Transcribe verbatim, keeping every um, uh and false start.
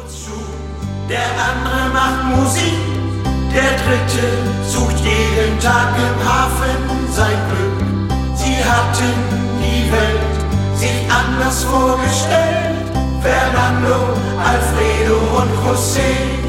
zu. Der andere macht Musik, der dritte sucht jeden Tag im Hafen sein Glück. Sie hatten die Welt sich anders vorgestellt, Fernando, Alfredo und José.